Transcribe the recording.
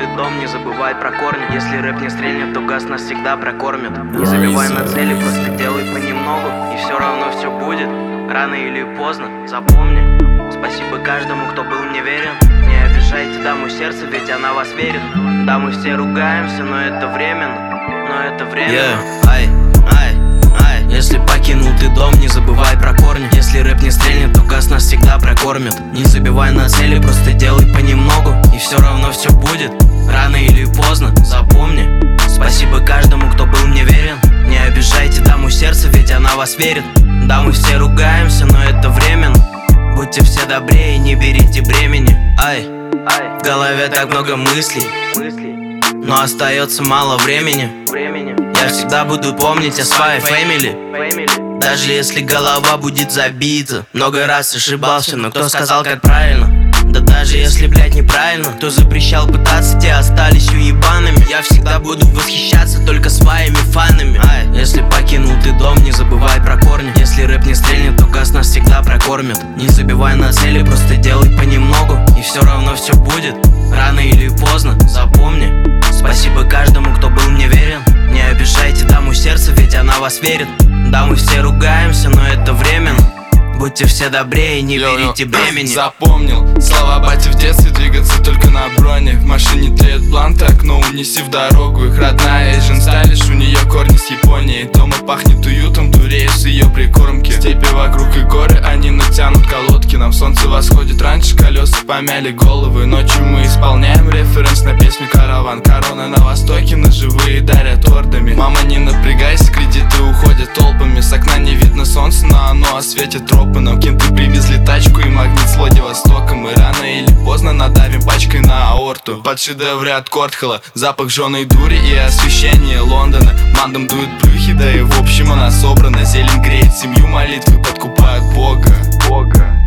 покинутый дом, не забывай про корни. Если рэп не стрельнет, то газ нас всегда прокормит. Не забивай на цели, просто делай понемногу, и все равно все будет, рано или поздно, запомни. Спасибо каждому, кто был мне верен. Не обижайте даму сердца, ведь она вас верит. Да, мы все ругаемся, но это временно. Если покинул ты дом, не забывай про корни. Если рэп не стрельнет, то газ нас всегда прокормит. Не забивай на цели, просто делай понемногу, и все равно все будет, рано или поздно, запомни. Спасибо каждому, кто был мне верен. Не обижайте даму сердца, ведь она вас верит. Да, мы все ругаемся, но это временно. Будьте все добрее, не берите бремени. В голове так много мыслей, но остается мало времени. Я всегда буду помнить о своей family, даже если голова будет забита. Много раз ошибался, но кто сказал, как правильно? Да даже если, блядь, неправильно. Кто запрещал пытаться, те остались уебанами. Я всегда буду восхищаться только своими фанами. Если покинул ты дом, не забывай про корни. Если рэп не стрельнет, то газ нас всегда прокормит. Не забивай на цели, просто делай понемногу, и все равно все будет, рано или поздно, запомни. Спасибо каждому, кто был мне верен. Не обижайте даму сердца, ведь она вас верит. Да, мы все ругаемся, но это временно. Будьте все добрее, не берите бремени. Запомнил слова бати в детстве, двигаться только на броне. В машине тлеет бланты, окно унеси в дорогу. Их родная Asian Stylish, у нее корни с Японии. Дома пахнет уютом, дуреешь с ее прикормки. Степи вокруг и горы, они натянут колодки. Нам солнце восходит раньше, колеса помяли головы. Ночью мы исполняем референс на песню «Караван». Короны на востоке, ножевые дарят ордами. Мама, не напрягайся, кредиты уходят толпами. С окна не видно солнца, но оно осветит тропы. Нам кенты привезли тачку и магнит с Владивостока. Мы рано или поздно надавим пачкой на аорту. Под шедевры от Кортхола, запах жженой дури и освещение Лондона. Мандом дуют плюхи, да и в общем она собрана. Зелень греет семью, молитвы подкупают Бога.